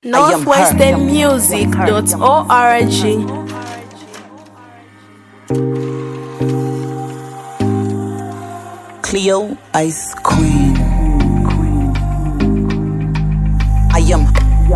northwesternmusic.org. Cleo Ice Queen. I am.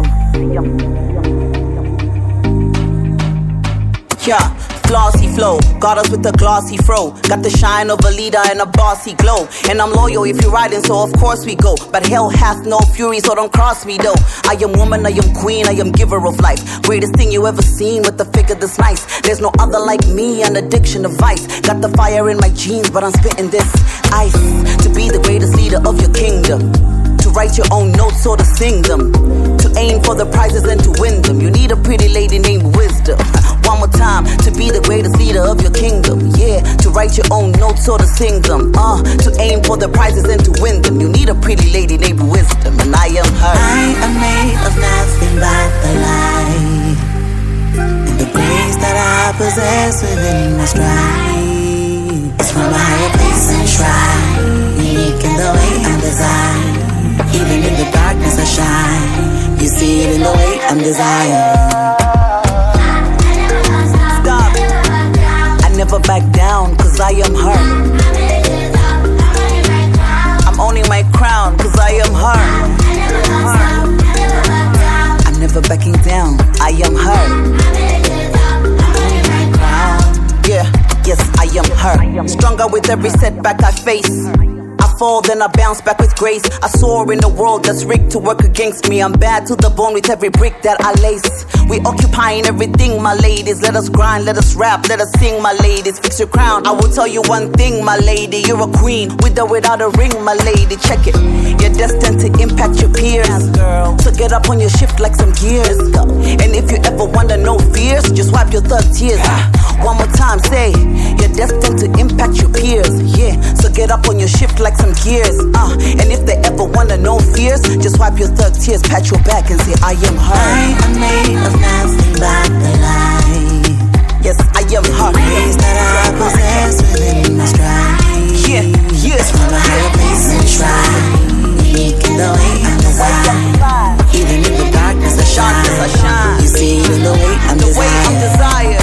Yeah, flossy flow, got us with a glossy fro. Got the shine of a leader and a bossy glow. And I'm loyal if you're riding, so of course we go. But hell hath no fury, so don't cross me though. I am woman, I am queen, I am giver of life. Greatest thing you ever seen with the figure this nice. There's no other like me, an addiction of vice. Got the fire in my jeans, but I'm spitting this ice. To be the greatest leader of your kingdom. To write your own notes or to sing them. To aim for the prizes and to win them. You need a pretty lady named Wisdom. One more time, to be the greatest leader of your kingdom. Yeah, to write your own notes or to sing them. To aim for the prizes and to win them. You need a pretty lady named Wisdom, and I am her. I am made of nothing but the light, and the grace that I possess within my stride. It's from a higher place and shrine, unique in the way I'm designed. Even in the darkness I shine. You see it in the way I'm designed. Stop. I never back down, cause I am her. I'm owning my crown, cause I am her. I'm never backing down, I am her. Yeah, yes, I am her. Stronger with every setback I face. Fall, then I bounce back with grace. I soar in a world that's rigged to work against me. I'm bad to the bone with every brick that I lace. We occupying everything, my ladies. Let us grind, let us rap, let us sing, my ladies. Fix your crown, I will tell you one thing, my lady. You're a queen, with or without a ring, my lady. Check it, you're destined to impact your peers, girl. So get up on your shift like some gears. And if you ever wonder no fears, just wipe your thug tears. One more time, say, you're destined to impact your peers. Yeah, so get up on your shift like some gears. And if they ever wanna know fears, just wipe your thug tears, pat your back and say, I am her. I am made of nothing but the light. Yes, I am her. The grace that I possess within my stride. Yeah, yes. From a higher place and shrine, unique in the way I'm designed. Even in the darkness I shine. You see it in the way I'm desired.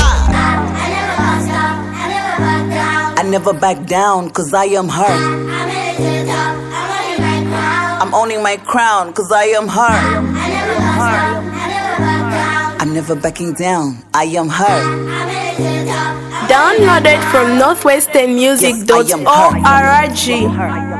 I never back down, cause I am her. I'm owning my crown, cause I am her. I'm never backing down, I am her. Downloaded from northwesternmusic.org.